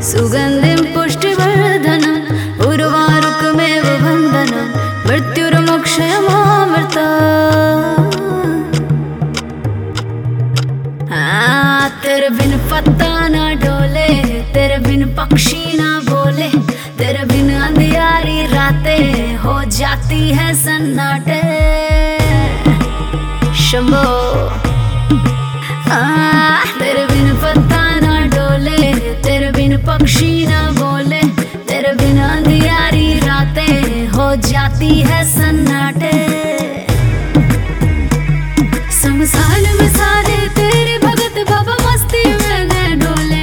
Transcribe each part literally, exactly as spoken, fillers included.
सुगन्धिं पुष्टिवर्धनम् उर्वारुकमेव बन्धनम् मृत्युर्मोक्षयमामृता। तेरे बिन पत्ता ना डोले, तेरे बिन पक्षी ना बोले, तेरे बिन अंधियारी रातें हो जाती है सन्नाटे। शंभो तेरे बिन पत्ता ना डोले, तेरे बिन पक्षी ना बोले, तेरे बिन अंधियारी रातें हो जाती है सन्नाटे। शमशान में सारे तेरे भगत बाबा मस्ती में गए डोले।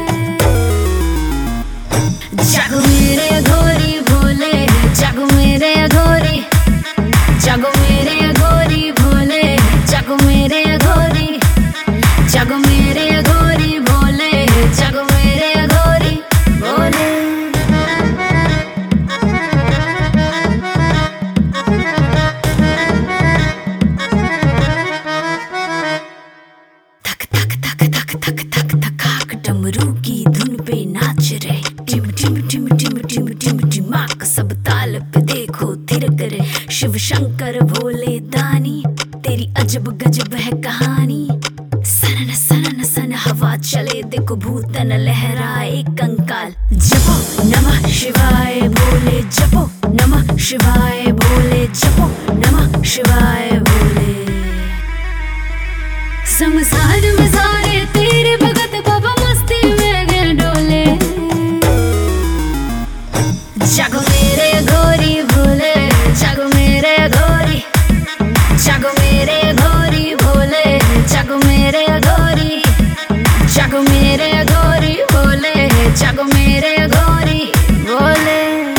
जागो मेरे अघोरी भोले, जागो मेरे अघोरी, जागो मेरे अघोरी भोले, जागो मेरे अघोरी, जागो मेरे अघोरी भोले, जागो मेरे अघोरी भोले। थक थक थक थक थक थक थकाक डमरू की धुन पे नाच रहे। टिम टिम टिम टिम टिम टिम टिमाक सब ताल पे देखो थिरक रहे। शिव शंकर भोले दानी तेरी अजब गजब है कहानी। सनन सनन सन हवा चले देखो भूतन लहराए कंकाल। जपो नमः शिवाय भोले, जपो नमः शिवाय भोले, जपो नमः शिवाय भोले। शमशान में सारे तेरे भगत बाबा मस्ती में गए डोले। जागो मेरे अघोरी भोले, जागो मेरे अघोरी, जागो मेरे अघोरी भोले, जागो मेरे अघोरी, जागो मेरे अघोरी भोले, जागो मेरे अघोरी भोले।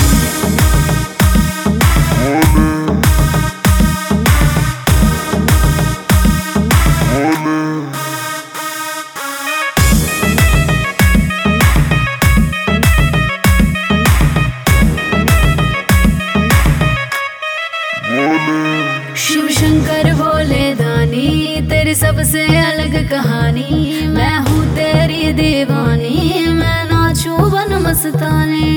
शिव शंकर भोले दानी तेरी सबसे अलग कहानी। मैं हूँ तेरी दीवानी, मैं नाचूं बन मस्ताने।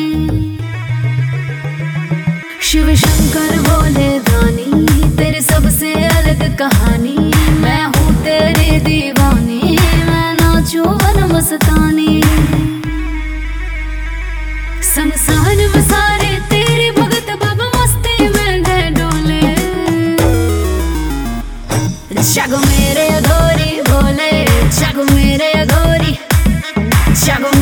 शिव शंकर भोले दानी तेरी सबसे अलग कहानी। मैं हूँ तेरी दीवानी, मैं नाचूं बन मस्तानी। शमशान में सारे तेरे भगत बाबा मस्ती में गए डोले। जागो मेरे अघोरी भोले, जागो मेरे अघोरी, जागो